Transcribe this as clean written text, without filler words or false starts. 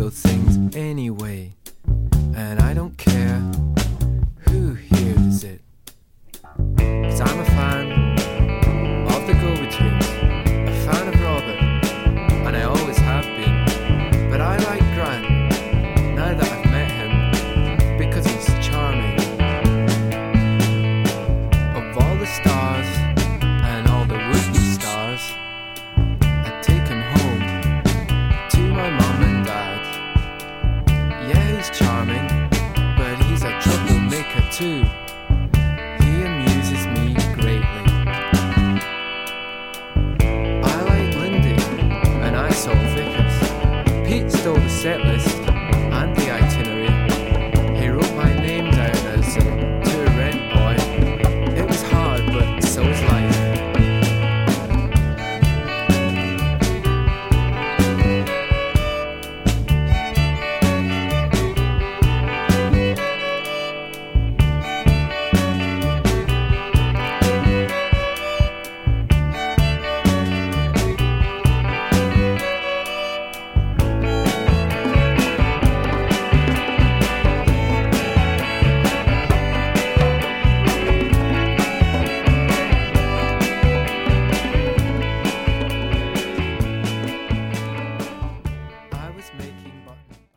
those things anyway, and I don't care who hears it. 'Cause I'm a fan of the Go-Betweens, a fan of Robert, and I always have been. But I like Grant now that I've met him, because he's charming. Of all the stars and all the would-be stars, I'd take him home to my mum and dad. Yeah, he's charming, but he's a troublemaker too. He amuses me greatly. I like Lindy, and I saw Vickers. Pete stole the set list and the itinerary. He wrote my name down as a tour rent boy. It was hard, but so is life. I was making